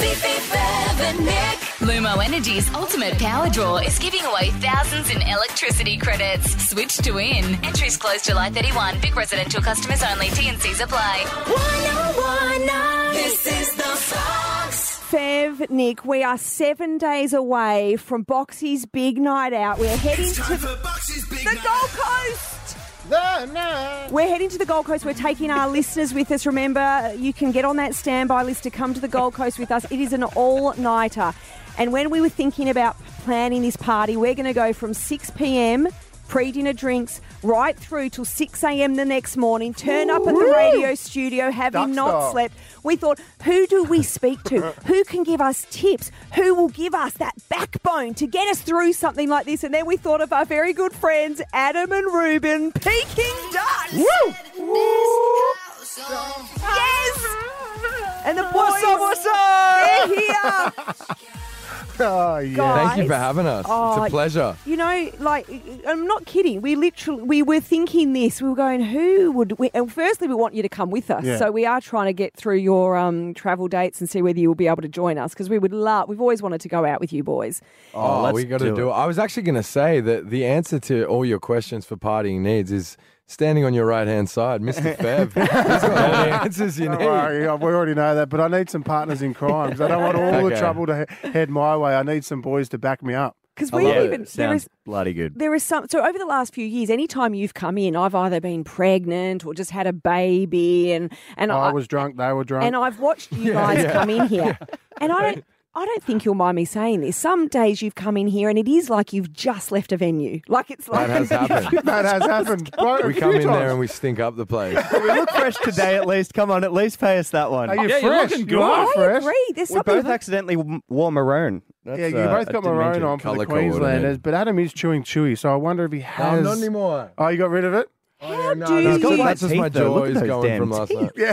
Fifi, Bev and Nick. Lumo Energy's ultimate power draw is giving away thousands in electricity credits. Switch to win. Entries close July 31. Big residential customers only. T&Cs apply. 1019. This is the Fox. Fev, Nick, we are 7 days away from Boxy's big night out. We're heading to the Gold Coast. We're heading to the Gold Coast. We're taking our listeners with us. Remember, you can get on that standby list to come to the Gold Coast with us. It is an all-nighter. And when we were thinking about planning this party, we're going to go from 6 p.m, pre-dinner drinks, right through till 6 a.m. the next morning, turn up at the radio studio, having not slept. We thought, who do we speak to? Who can give us tips? Who will give us that backbone to get us through something like this? And then we thought of our very good friends, Adam and Ruben, Peking Ducks. Woo! Yes! And the boys, What's up? they're here. Oh, yeah. Guys. Thank you for having us. Oh, it's a pleasure. You know, like, I'm not kidding. We were thinking this. We were going, and firstly, we want you to come with us. Yeah. So we are trying to get through your travel dates and see whether you will be able to join us, because we've always wanted to go out with you boys. Oh, we got to do it. I was actually going to say that the answer to all your questions for partying needs is standing on your right-hand side, Mr. Fev. He's got all the answers you Don't need. worry, we already know that, but I need some partners in crime because I don't want all the Okay. trouble to head my way. I need some boys to back me up. Because love it. Sounds bloody good. There is some. So over the last few years, anytime you've come in, I've either been pregnant or just had a baby, and I was drunk, they were drunk. And I've watched you guys come in here, and I don't think you'll mind me saying this. Some days you've come in here and it is like you've just left a venue. Like it's like That has happened. That has happened. Quite a We few come in times. there and we stink up the place. We look fresh today at least. Come on, at least pay us that one. Are you Yeah, you're fresh? looking You good. are I fresh. agree. There's We something. both accidentally wore maroon. Yeah, you both got maroon on for Colour the coordinated. Queenslanders, but Adam is chewing chewy, so I wonder if he has... No, not anymore. Oh, you got rid of it? How No, do you? that's, got white that's just my teeth, though. Look joys at those going damn from last night. Yeah.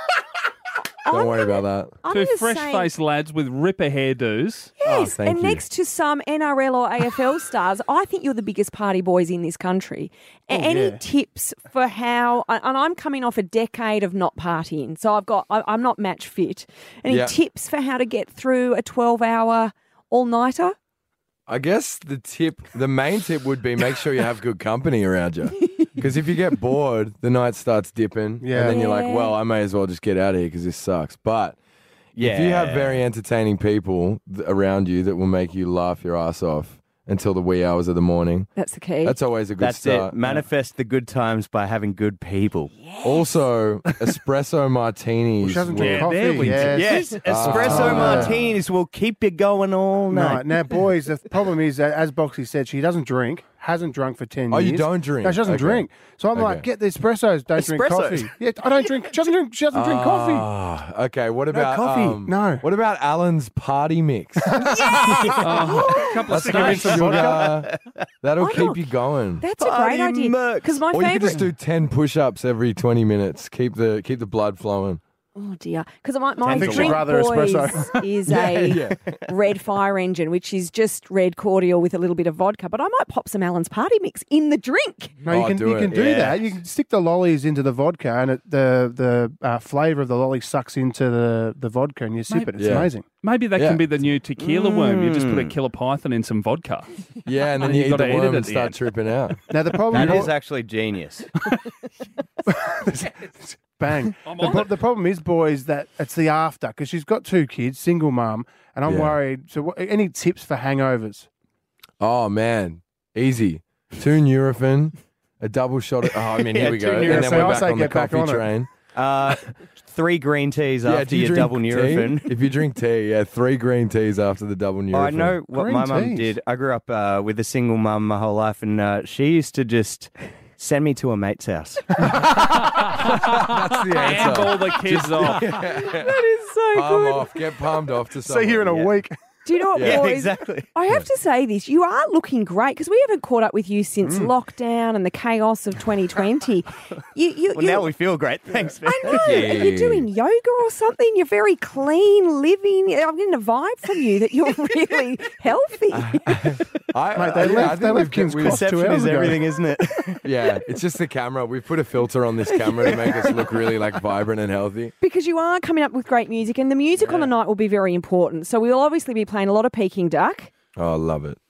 Don't worry about that. I'm Two just fresh-faced lads with ripper hairdos. Yes, thank and you. next to some NRL or AFL stars, I think you're the biggest party boys in this country. Any yeah. tips for how? And I'm coming off a decade of not partying, so I'm not match fit. Any Yeah. tips for how to get through a 12-hour all-nighter? I guess the main tip would be make sure you have good company around you. Because if you get bored, the night starts dipping. Yeah. And then you're like, Yeah. well, I may as well just get out of here because this sucks. But if you have very entertaining people around you that will make you laugh your ass off until the wee hours of the morning, That's the key. that's always a good That's start. it. Manifest the good times by having good people. Also, espresso martinis. She doesn't will- drink coffee. there we go. Yes. Yes, espresso martinis will keep you going all night. Right. Now, boys, the problem is that, as Boxy said, she doesn't drink, hasn't drunk for 10 Oh, years. you don't drink? No, she doesn't Okay. drink. So I'm like, Okay. get the espressos, don't drink Espressos? coffee. Yeah, I don't drink. She doesn't drink coffee. Ah, okay. What about coffee. No. What about Alan's party mix? Oh, a couple of That's nice snakes. sugar. That'll Why keep not? you going. That's a great Party idea. mercs. Because my Or you could just favourite. do 10 push-ups every 20 minutes. Keep the blood flowing. Oh dear, because my I think she'd drink rather boys espresso. is a yeah. red fire engine, which is just red cordial with a little bit of vodka. But I might pop some Allen's party mix in the drink. No, you Oh, can do you it. can do Yeah. that. You can stick the lollies into the vodka, and the flavour of the lolly sucks into the vodka, and you sip it. It's Yeah. amazing. Maybe that Yeah. can be the new tequila worm. You just put a killer python in some vodka. Yeah, and then And you you've eat gotta the eat it worm at and the start end. tripping out. Now the problem That is actually genius. bang. I'm on it. The problem is, boys, that it's the after because she's got 2 kids, single mum, and I'm Yeah. worried. So, any tips for hangovers? Oh, man. Easy. 2 Nurofen, a double shot. Here Yeah, we 2 go. And Nurofen. then So I we're back say on the get back coffee on it. train. 3 green teas after do you your drink double tea? Nurofen. If you drink tea, 3 green teas after the double Nurofen. I know what Green my mum teas. did. I grew up with a single mum my whole life, and she used to just send me to a mate's house. That's the And answer. all the kids off. That is so Palm good. off. Get palmed off to See someone. you in a week. Do you know what, Yeah, boys? exactly. I have to say this. You are looking great because we haven't caught up with you since lockdown and the chaos of 2020. Well, now we feel great. Thanks, man. I know. Yeah. Are you doing yoga or something? You're very clean living. I'm getting a vibe from you that you're really healthy. Mate, they left King's Cross 2 Perception hours is ago. everything, isn't it? Yeah, it's just the camera. We've put a filter on this camera to make us look really like vibrant and healthy. Because you are coming up with great music, and the music on the night will be very important. So we'll obviously be playing a lot of Peking Duck. Oh, I love it.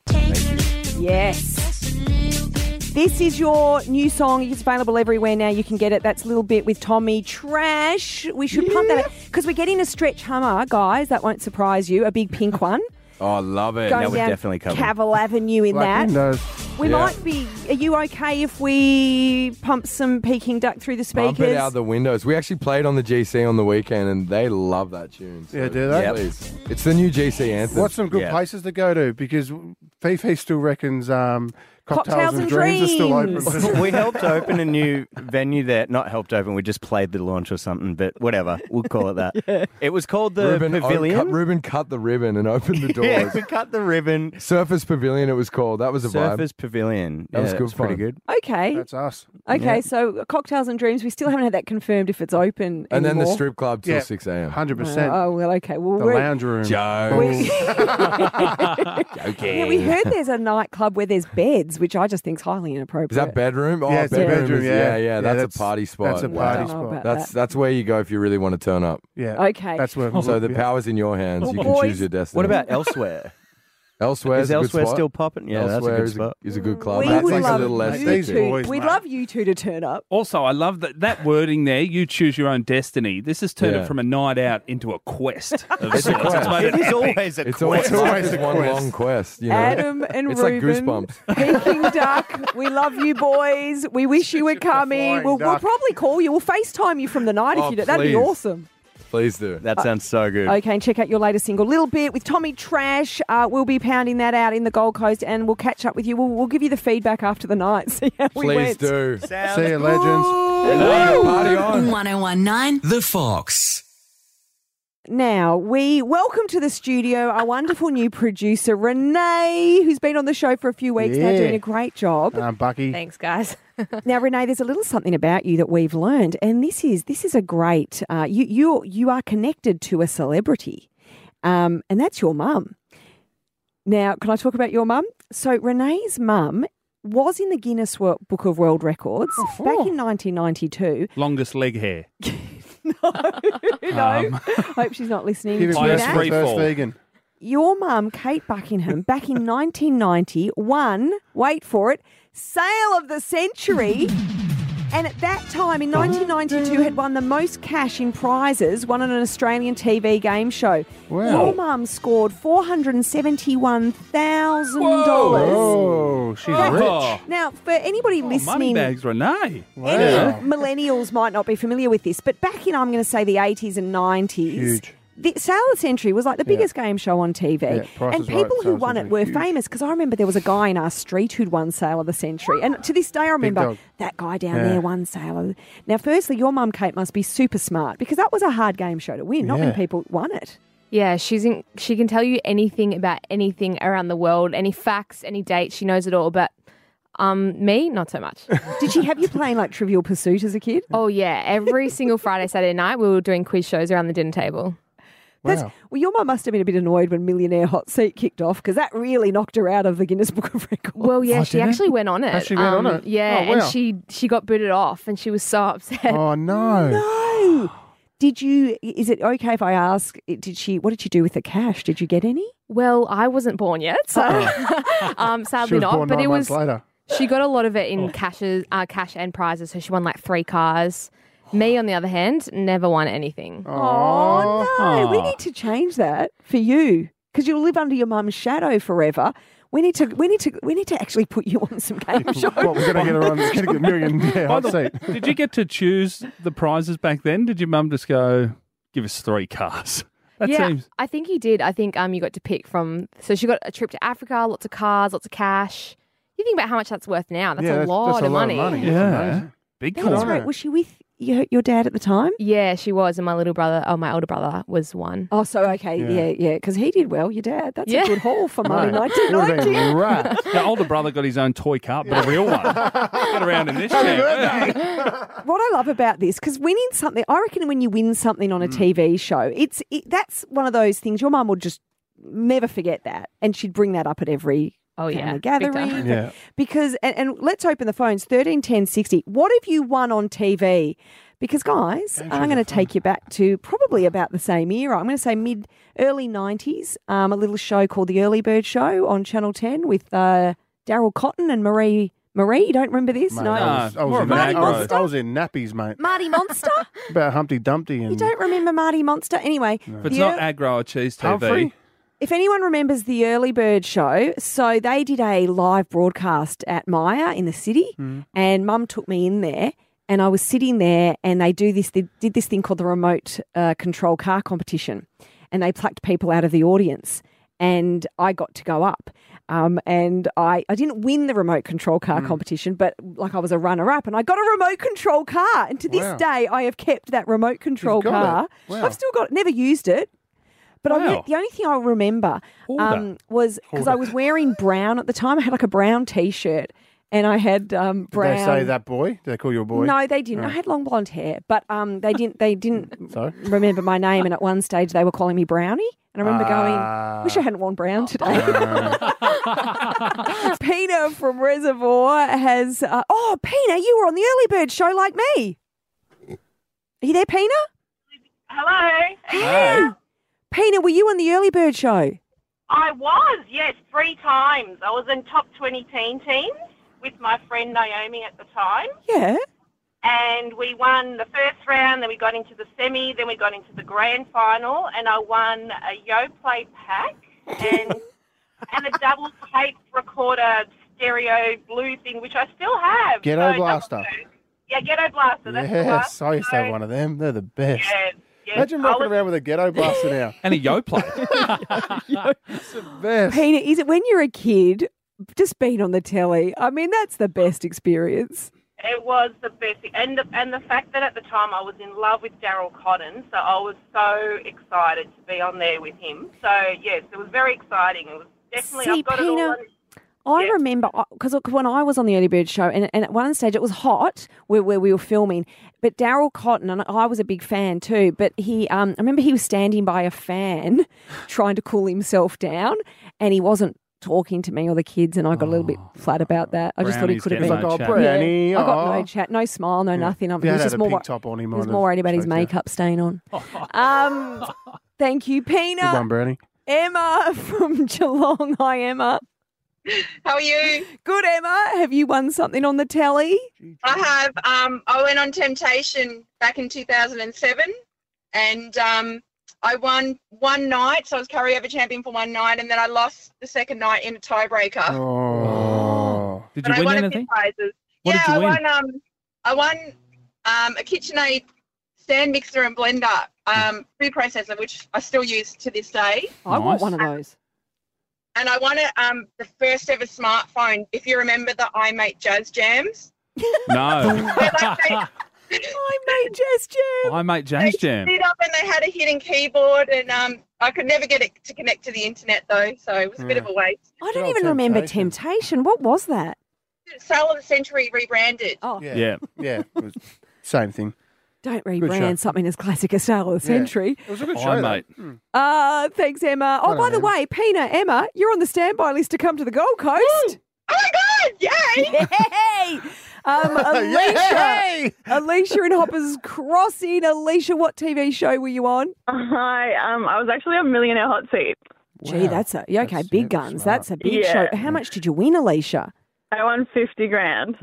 Yes. This is your new song. It's available everywhere now. You can get it. That's Little Bit with Tommy Trash. We should pump that because we're getting a stretch Hummer, guys. That won't surprise you. A big pink one. Oh, I love it. Going we're down definitely covered. Cavill Avenue in Black that. windows. We Yeah. might be. Are you okay if we pump some Peking Duck through the speakers? Pump it out the windows. We actually played on the GC on the weekend, and they love that tune. So Yeah, do they? Yep. Please. It's the new GC anthem. What's some good Yeah. places to go to? Because Fifi still reckons Cocktails and Dreams are still Dreams. open. We helped open a new venue there. Not helped open, we just played the launch or something, but whatever. We'll call it that. It was called the Pavilion. Ruben cut the ribbon and opened the doors. Yeah, we cut the ribbon. Surfers Pavilion, it was called. That was a vibe. Surfers Pavilion. That was Yeah, good it's pretty fun. good. Okay. That's us. Okay, so Cocktails and Dreams, we still haven't had that confirmed if it's open And then the anymore. strip club till Yeah. 6 a.m. 100%. Oh, well, okay. Well, The lounge room. Joe. we, Joking. yeah, we heard there's a nightclub where there's beds, which I just think is highly Is inappropriate. that bedroom? Oh, Yeah, it's a bedroom, is- yeah. yeah. That's a party spot. That's a Wow. party I don't know spot. about That's that. that's where you go if you really want to turn up. Yeah. Okay. That's where. So the yeah. power's in your hands. You can Boys, choose your destiny. What about Elsewhere? Elsewhere? Is Elsewhere still popping? Yeah, Elsewhere that's a good spot. is a good club. We That's would like love a little less you These two. boys, We'd mate. love you two to turn up. Also, I love that wording there. You choose your own destiny. This has turned Yeah. it from a night out into a quest. Of It's a sorts. quest. made It is epic. always a It's always, quest. one long quest. You know? Adam and It's like Ruben, Goosebumps. Peking Duck, we love you boys. We wish you were coming. flying We'll duck. probably call you. We'll FaceTime you from the night if Oh, you do. That'd be please. awesome. Please do. That sounds so good. Okay, and check out your latest single, Little Bit, with Tommy Trash. We'll be pounding that out in the Gold Coast, and we'll catch up with you. We'll give you the feedback after the night. See how we Please went. do. See you, legends. Party on. 1019. The Fox. Now, we welcome to the studio our wonderful new producer, Renee, who's been on the show for a few weeks now, Yeah. doing a great job. Bucky. Thanks, guys. Now, Renee, there's a little something about you that we've learned, and this is a great. You are connected to a celebrity, and that's your mum. Now, can I talk about your mum? So, Renee's mum was in the Guinness Book of World Records back in 1992. Longest leg hair. No, hope she's not listening Give to him Highest first, that. free first fall. vegan. Your mum, Kate Buckingham, back in 1990, won, wait for it, Sale of the Century. And at that time, in 1992, had won the most cash in prizes, won on an Australian TV game show. Wow. Your mum scored $471,000. Oh, she's Oh. rich. Now, for anybody Money listening, bags, Renee. Wow. any millennials might not be familiar with this, but back in, I'm going to say, the 80s and 90s, Huge. the Sale of the Century was like the biggest game show on TV. Yeah, Price and is Right, people Sale who of the won it Century, were huge. famous because I remember there was a guy in our street who'd won Sale of the Century. And to this day, I remember dog. that guy down Yeah. there won Sale of the... Now, firstly, your mum, Kate, must be super smart because that was a hard game show to win. Not many Yeah. people won it. Yeah, she can tell you anything about anything around the world, any facts, any dates. She knows it all. But me, not so much. Did she have you playing like Trivial Pursuit as a kid? Oh yeah, every single Friday, Saturday night, we were doing quiz shows around the dinner table. Wow. Well, your mum must have been a bit annoyed when Millionaire Hot Seat kicked off because that really knocked her out of the Guinness Book of Records. Well, yeah, Oh, she did it? actually went on it. Oh, she went on it? Yeah, Oh, wow. and she got booted off, and she was so upset. Oh, no. No. Did you? Is it okay if I ask? What did she do with the cash? Did you get any? Well, I wasn't born yet, so She sadly was not. born But 9 it months was. later. She got a lot of it in cash and prizes. So she won like 3 cars. Me, on the other hand, never won anything. Oh no! We Aw. need to change that for you because you'll live under your mum's shadow forever. We need to actually put you on some game shows. What, we're going to get her on get a million hot seat. Did you get to choose the prizes back then? Did your mum just go, give us 3 cars? That yeah, seems... I think you did. I think you got to pick from. So she got a trip to Africa, lots of cars, lots of cash. You think about how much that's worth now. That's Yeah, a lot that's of money. That's Yeah. amazing. Big That was corner. great. Was she with your dad at the time? Yeah, she was, and my older brother was one. Oh, so okay, yeah, because he did well. Your dad, that's a good haul for money. Mate, it would have been 1990. rats. Your older brother got his own toy car, but a real one. Get around in this chair. What I love about this, because winning something, I reckon when you win something on a TV show, that's one of those things. Your mum would just never forget that, and she'd bring that up at every family gathering. Big time. Yeah. Because and let's open the phones 13 10 60. What have you won on TV? Because guys, I'm going to take you back to probably about the same era. I'm going to say early 90s. A little show called The Early Bird Show on Channel 10 with Daryl Cotton and Marie. You don't remember this? Mate, No. I was more in of an nappies. aggro. I was in nappies, mate. Marty Monster? About Humpty Dumpty and You don't remember Marty Monster? Anyway. If it's not aggro or cheese TV, Humphrey. If anyone remembers the Early Bird Show, so they did a live broadcast at Maya in the city, and Mum took me in there, and I was sitting there, and they did this thing called the remote control car competition, and they plucked people out of the audience, and I got to go up. And I didn't win the remote control car competition, but like I was a runner-up, and I got a remote control car, and to this day I have kept that remote control got car. it? Wow. I've still got it, never used it. But Wow. the only thing I remember was because I was wearing brown at the time. I had like a brown T-shirt and I had brown. Did they say that boy? Did they call you a boy? No, they didn't. I had long blonde hair, but they didn't So? remember my name. And at one sage they were calling me Brownie. And I remember going, wish I hadn't worn brown today. Pina from Reservoir has, Pina, you were on the Early Bird Show like me. Are you there, Pina? Hello. Hey. Pina, were you on the Early Bird Show? I was, yes, 3 times. I was in top 20 teen teams with my friend Naomi at the time. Yeah. And we won the first round, then we got into the semi, then we got into the grand final, and I won a Yoplait pack and a double tape recorder stereo blue thing, which I still have. Ghetto So Blaster. Yeah, Ghetto Blaster. That's the one. Yes, I used to have one of them. They're the best. Yes, Imagine rocking around with a Ghetto Blaster now. and a Yoplait. It's the best. Pina, is it when you're a kid, just being on the telly? I mean, that's the best experience. It was the best thing. And the fact that at the time I was in love with Daryl Cotton, so I was so excited to be on there with him. So, yes, it was very exciting. It was definitely, See, I've got Pina, it all on. I Yeah. remember, because when I was on the Early Bird Show, and at one stage it was hot where we were filming, but Daryl Cotton, and I was a big fan too, but he, I remember he was standing by a fan trying to cool himself down, and he wasn't talking to me or the kids, and I got a little bit flat about that. I just thought he Brownie's could have getting been. no Like, chat. oh, Brownie. I got oh. no chat, no smile, no nothing. If He you was had just had a more, pink top on, he he might was have more worried about his choked you. makeup stain on. Thank you, Good Pina. one, Brownie. Emma from Geelong. Hi, Emma. How are you? Good, Emma. Have you won something on the telly? I have. I went on Temptation back in 2007, and I won one night, so I was carryover champion for one night, and then I lost the second night in a tiebreaker. Oh. Did But you I win won anything? a few prizes. What yeah, did you win? I won a KitchenAid stand mixer and blender, food processor, which I still use to this day. I want Nice. one of those. And I won the first ever smartphone. If you remember the iMate Jazz Jams. No. Where, like, they I made Jazz Jam. I make Jazz Jam. stood up and they had a hidden keyboard, and I could never get it to connect to the internet though, so it was a bit of a waste. I don't Well, even remember Temptation. Temptation. What was that? Sale of the Century rebranded. Oh, Yeah. Yeah. Yeah. It was same thing. don't show. rebrand something as classic as Sale of the Yeah. Century. It was a good I show, though. mate. Thanks, Emma. Oh, Well by the done, way, Pina, Emma, you're on the standby list to come to the Gold Coast. Oh my God! Yay! Yay! Alicia, Yay! Alicia in Hoppers Crossing. Alicia, what TV show were you on? Hi, I was actually on Millionaire Hot Seat. Gee, Wow. that's a okay. That's- Big yeah, guns. smart. That's a big Yeah. show. How much did you win, Alicia? I won 50 grand.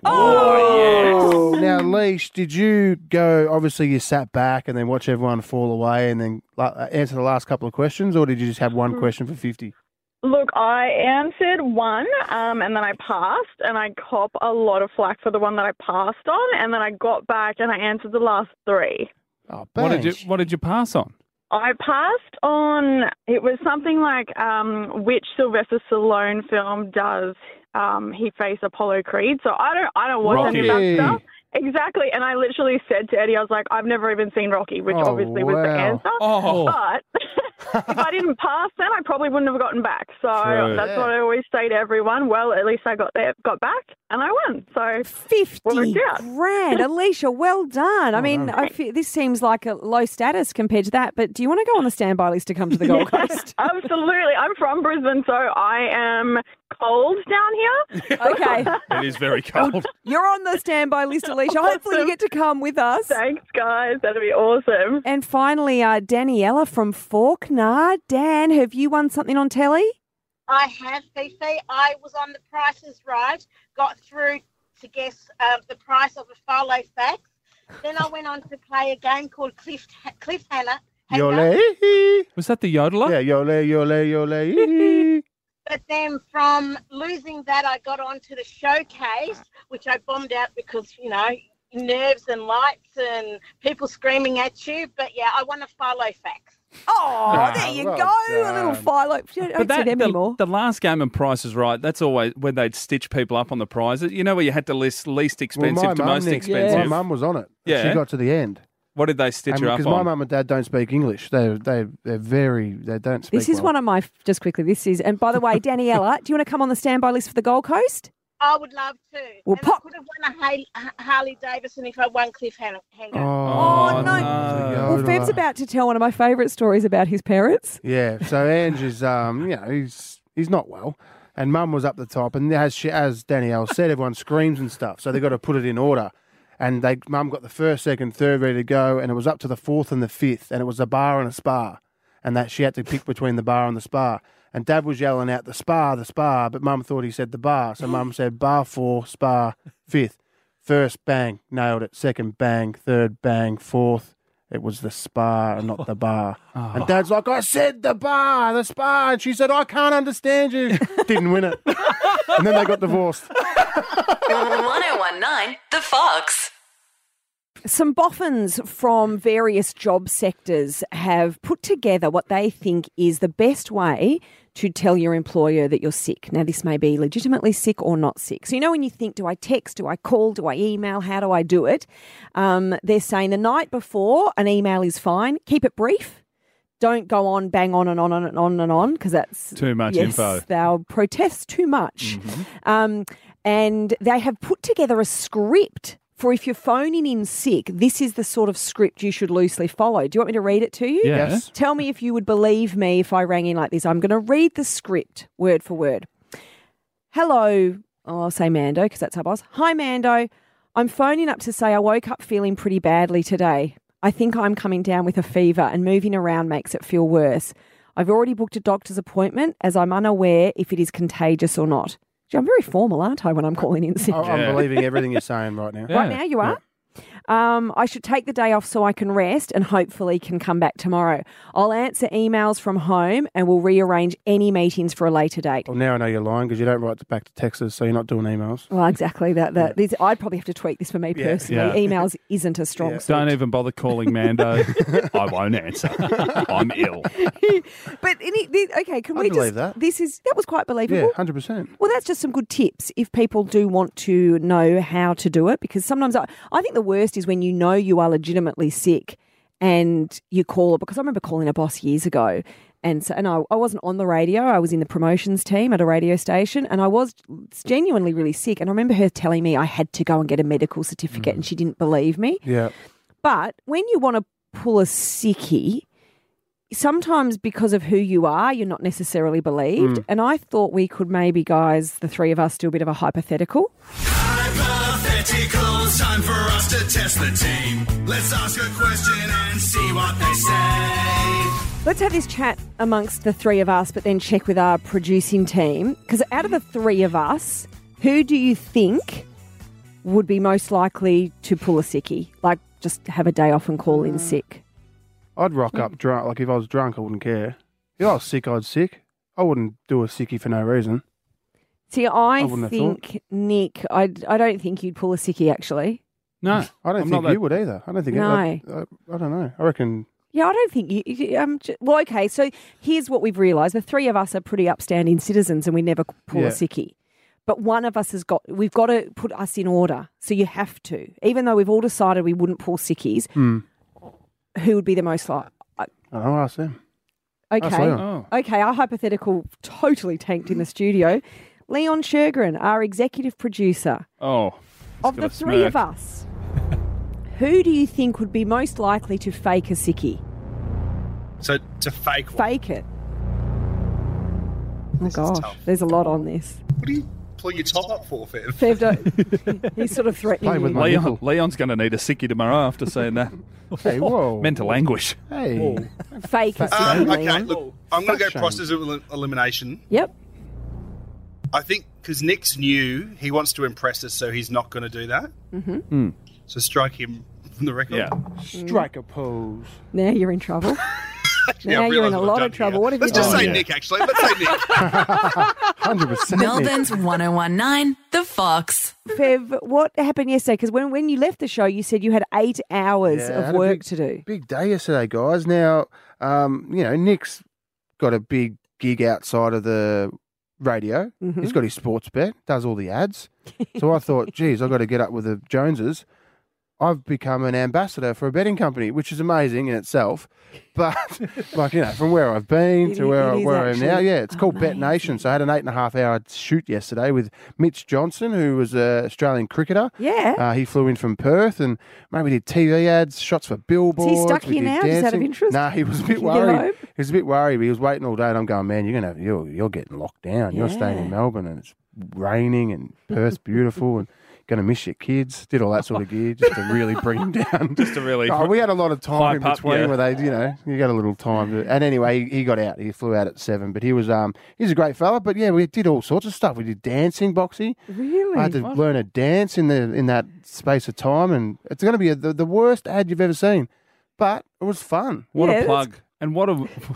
Oh, now, Leash, did you go? Obviously, you sat back and then watch everyone fall away, and then answer the last couple of questions, or did you just have one question for 50? Look, I answered one, and then I passed, and I cop a lot of flack for the one that I passed on, and then I got back and I answered the last 3. Oh, What did you pass on? I passed on, it was something like which Sylvester Stallone film does he face Apollo Creed? So I don't watch any of Rocky. that stuff. Exactly, and I literally said to Eddie, I was like, I've never even seen Rocky, which obviously was the answer. Oh. But if I didn't pass then, I probably wouldn't have gotten back. So True. that's what I always say to everyone. Well, at least I got back, and I won. So 50 grand. Alicia, well done. I mean, this seems like a low status compared to that, but do you want to go on the standby list to come to the Gold Coast? Absolutely. I'm from Brisbane, so I am cold down here. Okay. It is very cold. You're on the standby list, Alicia. Hopefully you get to come with us. Thanks, guys. That'll be awesome. And finally, Daniela from Fawkner. Dan, have you won something on telly? I have, Fifi. I was on The Price is Right, got through to guess the price of a Philo fax. Then I went on to play a game called Cliffhanger. Yole. Was that the yodeler? Yeah, yole, yole, yole. But then from losing that, I got onto the showcase, which I bombed out because, nerves and lights and people screaming at you. But, yeah, I won a Philo fax. Oh, there you go. A little Philo. But the last game of Price is Right, that's always when they'd stitch people up on the prizes. You know where you had to list least expensive to most expensive? My mum was on it. Yeah. She got to the end. What did they stitch her up on? Because my mum and dad don't speak English. They don't speak This is one of my, just quickly, and by the way, Daniela, do you want to come on the standby list for the Gold Coast? I would love to. Well, I could have won a Harley Davidson if I won Cliffhanger. Oh, no. Well, Fev's about to tell one of my favourite stories about his parents. Yeah, so Ange is, he's not well. And Mum was up the top. And as Danielle said, everyone screams and stuff. So they've got to put it in order. And Mum got the first, second, third ready to go. And it was up to the fourth and the fifth. And it was a bar and a spa. And that she had to pick between the bar and the spa. And Dad was yelling out the spa, but Mum thought he said the bar. So Mum said bar 4, spa, fifth. First, bang, nailed it. Second, bang. Third, bang. Fourth, it was the spa and not the bar. Oh. And Dad's like, I said the bar, the spa. And she said, I can't understand you. Didn't win it. And then they got divorced. 1019, The Fox. Some boffins from various job sectors have put together what they think is the best way to tell your employer that you're sick. Now, this may be legitimately sick or not sick. So, when you think, do I text, do I call, do I email, how do I do it? They're saying the night before, an email is fine. Keep it brief. Don't go on, bang on and on and on and on, because that's... Too much info. They'll protest too much. Mm-hmm. And they have put together a script for if you're phoning in sick, this is the sort of script you should loosely follow. Do you want me to read it to you? Yes. Tell me if you would believe me if I rang in like this. I'm going to read the script word for word. Hello. I'll say Mando because that's our boss. Hi, Mando. I'm phoning up to say I woke up feeling pretty badly today. I think I'm coming down with a fever and moving around makes it feel worse. I've already booked a doctor's appointment as I'm unaware if it is contagious or not. I'm very formal, aren't I, when I'm calling in sick? I'm believing everything you're saying right now. Yeah. Right now you are? I should take the day off so I can rest and hopefully can come back tomorrow. I'll answer emails from home and we'll rearrange any meetings for a later date. Well, now I know you're lying because you don't write back to Texas, so you're not doing emails. Well, exactly. I'd probably have to tweak this for me personally. Yeah. Emails isn't a strong suit. Don't even bother calling Mando. I won't answer. I'm ill. But okay, can we believe that? That was quite believable. Yeah, 100%. Well, that's just some good tips if people do want to know how to do it, because sometimes I think the worst is when you know you are legitimately sick and you call it, because I remember calling a boss years ago and I wasn't on the radio. I was in the promotions team at a radio station and I was genuinely really sick. And I remember her telling me I had to go and get a medical certificate and she didn't believe me. Yeah. But when you want to pull a sickie, sometimes because of who you are, you're not necessarily believed. And I thought we could maybe, guys, the three of us, do a bit of a hypothetical. Hypothetical, time for us to test the team. Let's ask a question and see what they say. Let's have this chat amongst the three of us, but then check with our producing team. Because out of the three of us, who do you think would be most likely to pull a sickie? Like, just have a day off and call in sick? I'd rock up drunk. Like, if I was drunk, I wouldn't care. If I was sick, I'd sick. I wouldn't do a sickie for no reason. See, I think, Nick, I don't think you'd pull a sickie, actually. No, I don't think you would either. I don't think. No. I don't know. I reckon. Yeah, I don't think you. Well, okay. So here's what we've realised: the three of us are pretty upstanding citizens, and we never pull a sickie. but one of us we've got to put us in order. So you have to. Even though we've all decided we wouldn't pull sickies, who would be the most like? I'll ask them. Okay. Ask Leon. Okay, our hypothetical totally tanked in the studio. Leon Shergren, our executive producer. Oh. Of the three of us, who do you think would be most likely to fake a sickie? So to fake what? Fake it. Oh, gosh. There's a lot on this. What are you pulling your top up for, Fev? Fev, he's sort of threatening you. Leon's going to need a sickie tomorrow after saying that. Hey, whoa. Mental anguish. Hey. Whoa. Fake a sickie, Okay, Leon. look, I'm going to go process of elimination. Yep. I think because Nick's new, he wants to impress us, so he's not going to do that. Mm-hmm. So strike him from the record. Yeah. Strike a pose. Now you're in trouble. Yeah, Now I you're in realise a what lot I've of done trouble. here. What have you Let's just done? say Nick, actually. Let's say Nick. 100%. Melbourne's 1019, The Fox. Fev, what happened yesterday? Because when you left the show, you said you had 8 hours Yeah, I of had a work big- to do. Big day yesterday, guys. Now, Nick's got a big gig outside of the radio. Mhm. He's got his sports bet, does all the ads. So I thought, geez, I've got to get up with the Joneses. I've become an ambassador for a betting company, which is amazing in itself. But, from where I've been to where I am now, it's called Bet Nation. So I had an 8.5 hour shoot yesterday with Mitch Johnson, who was an Australian cricketer. Yeah. He flew in from Perth, and maybe we did TV ads, shots for billboards. stuck we here did now, just out of dancing. interest? Nah, he was a bit Can you get worried. home? He was a bit worried. But he was waiting all day, and I'm going, man, you're getting locked down. You're staying in Melbourne, and it's raining, and Perth's beautiful, and going to miss your kids. Did all that sort of gear just to really bring him down. Just to really we had a lot of time in hype up, between yeah. where they, you got a little time. And anyway, he got out. He flew out at 7. But he was, he's a great fella. But yeah, we did all sorts of stuff. We did dancing, Boxy. Really? I had to learn a dance in that space of time, and it's going to be the worst ad you've ever seen. But it was fun. What a plug. And what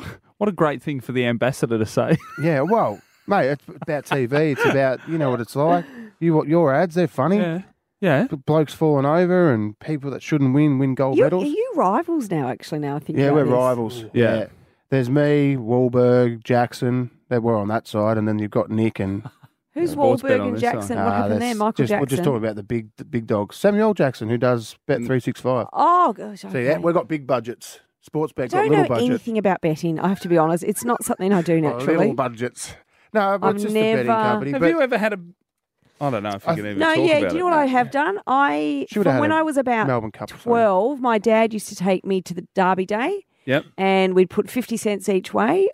a great thing for the ambassador to say. Yeah, well, mate, it's about TV. It's about, what it's like. Your ads, they're funny. Yeah. Blokes falling over and people that shouldn't win gold Are medals. you rivals now, actually, now I think Yeah, about we're this? rivals. Yeah. There's me, Wahlberg, Jackson. We're on that side, and then you've got Nick and. Who's Sports bet Wahlberg on and this Jackson? side. What happened there? Michael Jackson? We're just talking about the big dogs. Samuel Jackson, who does Bet365. Oh, gosh. So Okay. yeah, we've got big budgets. Sports bet I got don't little know budget. anything about betting, I have to be honest. It's not something I do naturally. Little budgets. No, but I've it's just a betting never- company. Have but you ever had a... I don't know if you can even No, talk yeah. about Do you it. know what I have done? She would've From had when a I was about Melbourne Cup or something. 12, my dad used to take me to the Derby Day, Yep. and we'd put 50 cents each way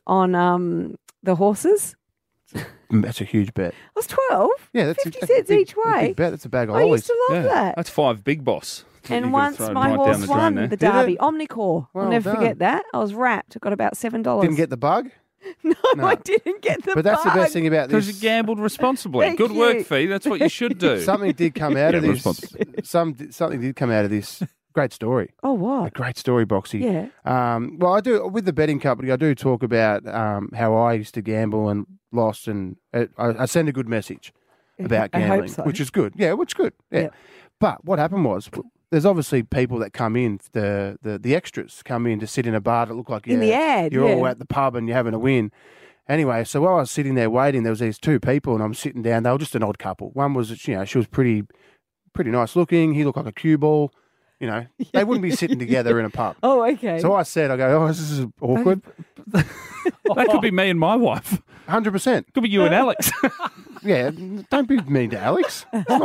on the horses. That's a huge bet. I was 12. Yeah, that's 50 a cents big, each way. Big bet. That's a bag of I lollies. used to love that. That's 5 big boss. You And could've once thrown my right down horse the drain won there. the Did it? Derby, Omnicore. Well I'll never done. forget that. I was wrapped. I got about $7. Didn't get the bug. No, No. I didn't get the But that's the bug. best thing about Because this. you gambled responsibly. Thank Good work, you. Fee. That's what you should do. Something did come out of Gamble this. responsibly. Something did come out of this. Great story. Oh, A what? great story, Boxy. Yeah. Well, I do with the betting company. I do talk about how I used to gamble and lost, and I send a good message about I hope gambling, so. which is good. Yeah, which is good. Yeah. But what happened was, there's obviously people that come in, the extras come in to sit in a bar that look like In the ad, you're all yeah. at the pub and you're having a win. Anyway, so while I was sitting there waiting, there was these 2 people, and I'm sitting down. They were just an odd couple. One was, she was pretty nice looking. He looked like a cue ball. They wouldn't be sitting together in a pub. Oh, okay. So I said, this is awkward. That could be me and my wife. 100%. Could be you and Alex. Yeah, don't be mean to Alex.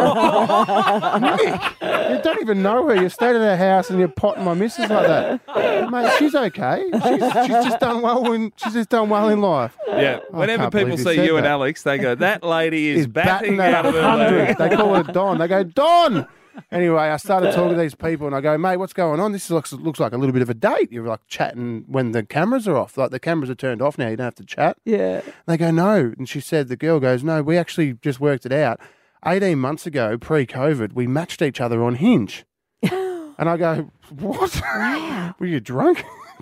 Nick, you don't even know her. You stayed at her house and you're potting my missus like that. Mate, she's okay. She's just done well in life. Yeah. I Whenever can't believe people you see said you and that. Alex, they go, that lady is batting at out of her 100. league. They call her Don. They go, Don! Anyway, I started talking to these people and I go, mate, what's going on? This looks like a little bit of a date. You're like chatting when the cameras are off. Like the cameras are turned off now. You don't have to chat. Yeah. They go, no. And the girl goes, no, we actually just worked it out. 18 months ago, pre-COVID, we matched each other on Hinge. And I go, what? Wow. Were you drunk?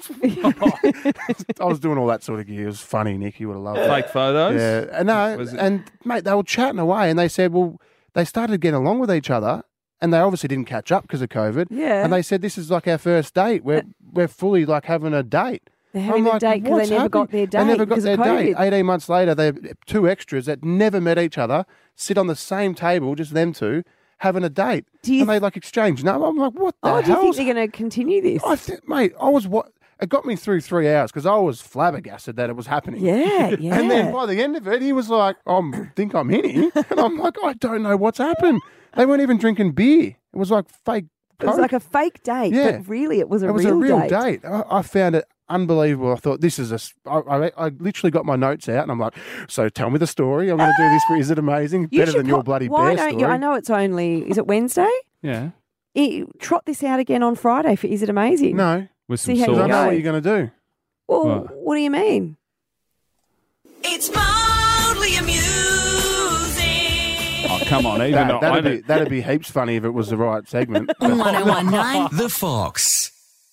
I was doing all that sort of gear. It was funny, Nick. You would have loved it. Fake photos? Yeah. And mate, they were chatting away and they said, well, they started getting along with each other and they obviously didn't catch up because of COVID. Yeah. And they said, this is like our first date. We're fully like having a date. They're having a date because they never got their date. They never got because their of COVID. date. 18 months later, they're two extras that never met each other, sit on the same table, just them two, having a date. And they exchange. No, I'm like, what the hell? Do you think they're going to continue this? It got me through 3 hours because I was flabbergasted that it was happening. Yeah, yeah. And then by the end of it, he was like, I think I'm in here. And I'm like, I don't know what's happened. They weren't even drinking beer. It was like fake It was like a fake date, but really it was a real date. I found it unbelievable. I thought, this is I literally got my notes out and I'm like, so tell me the story. I'm going to do this for Is It Amazing? Better than your bloody bear story. I know it's only, is it Wednesday? Yeah. Trot this out again on Friday for Is It Amazing? No. With some See how sauce. you I know go. what you're going to do. Well, what do you mean? It's mildly amusing. Oh, come on. Even though I don't... That'd be heaps funny if it was the right segment. 1019 The Fox.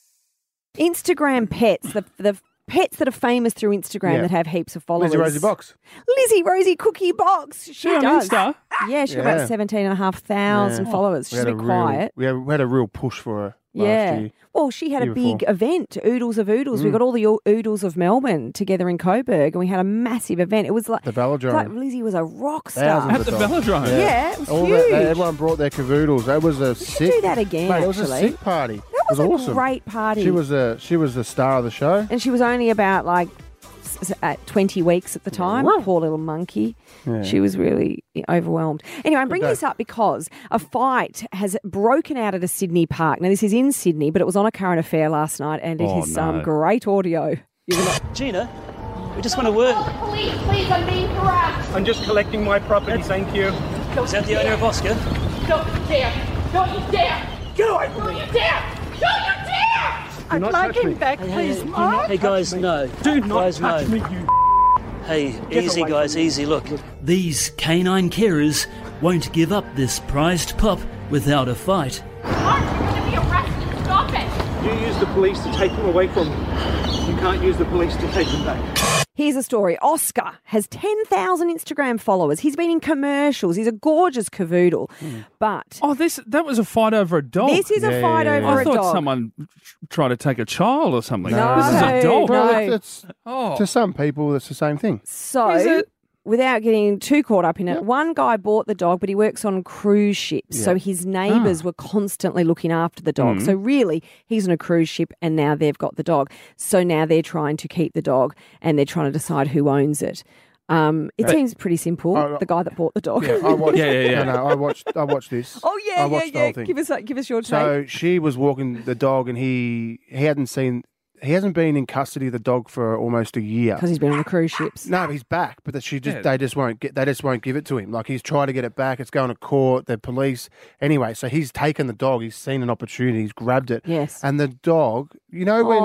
Instagram pets, the pets that are famous through Instagram that have heaps of followers. Lizzie Rosie Box. Lizzie Rosie Cookie Box. She on does. Insta? Yeah, she's got about 17,500 followers. She's a bit quiet. We had a real push for her last year. Well, she had a big Beautiful. event, Oodles of Oodles. We got all the Oodles of Melbourne together in Coburg, and we had a massive event. It was like The Velodrome. Like Lizzie was a rock star. Thousands At of the dollars. Velodrome? Yeah, it was All huge. everyone brought their cavoodles. That was a sick. do that again, Mate, it was a actually. sick party. That was it a was awesome. great party. She was the star of the show. And she was only about at 20 weeks at the time. Poor little monkey. Yeah. She was really overwhelmed. Anyway, I'm bringing day. this up because a fight has broken out at a Sydney park. Now, this is in Sydney, but it was on A Current Affair last night, and it is some great audio. Gina, we just want to work. Please, I'm being harassed. I'm just collecting my property, thank you. Is that the owner of Oscar? Don't you dare! Don't you dare! Get away from Don't me! you dare! Don't you dare! I'd like him back, please, Mom. Hey guys, no. Do not guys, touch no. me, you Hey, Get easy away guys, from me. easy. Look, these canine carers won't give up this prized pup without a fight. Mark, you're going to be arrested. Stop it. You use the police to take them away from me. You can't use the police to take them back. Here's a story. Oscar has 10,000 Instagram followers. He's been in commercials. He's a gorgeous cavoodle. But that was a fight over a dog. This is a fight over I a thought dog. someone tried to take a child or something. No, This is a dog. Well, to some people, it's the same thing. So, without getting too caught up in it, one guy bought the dog, but he works on cruise ships. Yeah. So his neighbours were constantly looking after the dog. Mm. So really, he's on a cruise ship and now they've got the dog. So now they're trying to keep the dog and they're trying to decide who owns it. It seems pretty simple. The guy that bought the dog. Yeah, I watched. Yeah. No, I watched this. Oh I watched the whole thing. Give us your take. So she was walking the dog, and he hasn't been in custody of the dog for almost a year Because he's been on the cruise ships. No, he's back, but they just won't give it to him. Like he's tried to get it back. It's going to court. The police. Anyway, so he's taken the dog. He's seen an opportunity. He's grabbed it. Yes. And the dog, when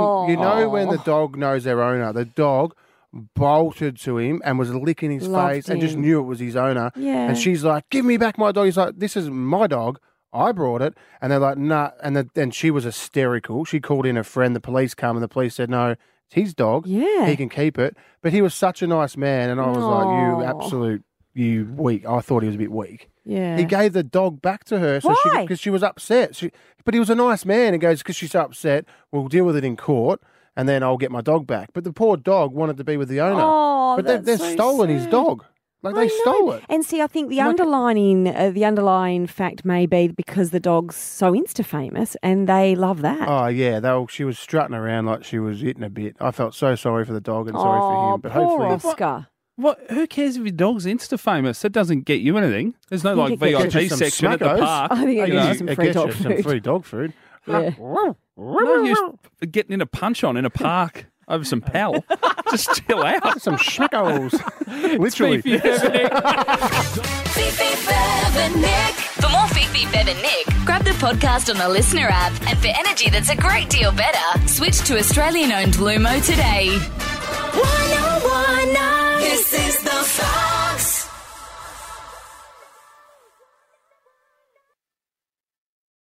the dog knows their owner, the dog bolted to him and was licking his Loved face and just him. knew it was his owner. Yeah. And she's like, "Give me back my dog." He's like, "This is my dog. I brought it." And they're like, "Nah." And then she was hysterical. She called in a friend. The police come and the police said, "No, it's his dog. Yeah. He can keep it." But he was such a nice man. And I was like, you weak. I thought he was a bit weak. Yeah. He gave the dog back to her Why? because she was upset. But he was a nice man. He goes, "Because she's upset, we'll deal with it in court. And then I'll get my dog back." But the poor dog wanted to be with the owner. Oh, but they've so stolen his sad. dog. Like they stole it. And see, I think the underlying fact may be because the dog's so Insta famous, and they love that. Oh yeah, she was strutting around like she was eating a bit. I felt so sorry for the dog and sorry for him. But poor hopefully, Oscar. What? Who cares if your dog's Insta famous? That doesn't get you anything. There's no I think like it gets VIP you some section at the smackos. park. I think it You gets know? you some it free gets dog you some food. free dog food. Yeah. No use for getting in a punch on in a park over some pal. Just chill out. Some schmackos. Literally. Fifi, Bev, Nick. Fifi, Bev and Nick. For more Fifi, Bev and Nick, grab the podcast on the Listener app. And for energy that's a great deal better, switch to Australian-owned Lumo today. 1019. This is the Fox.